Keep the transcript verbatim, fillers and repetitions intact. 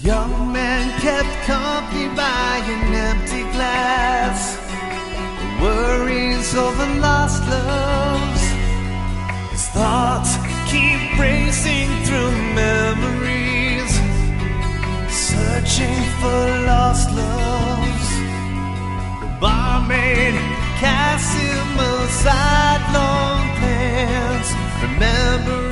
young man kept company by an empty glass. The worries of the lost loves, his thoughts keep racing through memories, searching for lost loves. The barmaid casts him aside long plans, remember